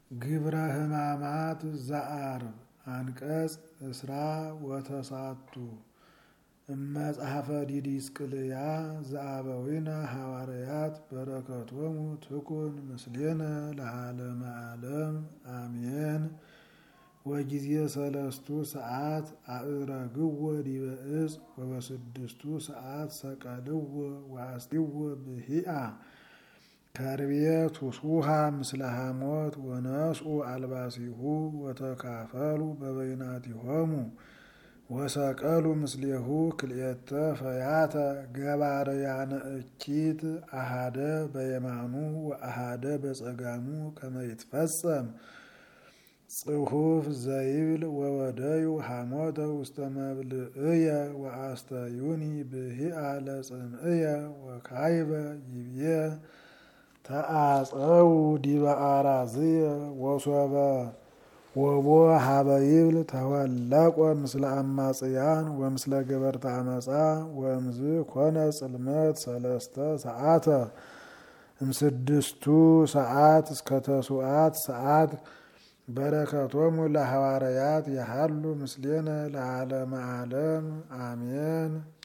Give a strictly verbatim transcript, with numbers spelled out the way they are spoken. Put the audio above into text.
ግብረ ሕማማት ዘአርብ አንቀጽ እስራ ወተሳቱ እመጽሐፈ ዲድስቅልያ ዘአበዊነ ሐዋርያት በረከቶሙ ትኩን ምስሌነ ለዓለመ ዓለም አሜን። ወጊዜ ሰለስቱ ሰዓት አእረግዎ ዲበ ዕፅ ወበስድስቱ ሰዓት ሰቀልዎ ወአስጢዎ ብሂአ ከርቤ ቱሱሃ ምስለ ሐሞት ወነስኡ አልባሲሁ ወተካፈሉ በበይናቲሆሙ ወሰቀሉ ምስሌሁ ክልኤተ ፈያተ ገባርያነ እኪት አሃደ በየማኑ ወአሃደ በጸጋሙ ከመ ይትፈጸም ጽሑፍ ዘይብል ወወደዩ ሐሞተ ውስተ መብልዕየ ወአስተዩኒ ብሂአ ለጽምዕየ ወካይበ ይብየ ተአጸው ዲበ አራዝየ ወሶበ ወቦ ሀበ ይብል ተወለቆ ምስለ አማጽያን ወምስለ ገበርተ አመፃ ወእምዝ ኮነ ጽልመት ሰለስተ ሰዓተ እምስድስቱ ሰዓት እስከ ተስዓት ሰዓት በረከቶሙ ለሐዋርያት የሃሉ ምስሌነ ለዓለመ ዓለም አሜን።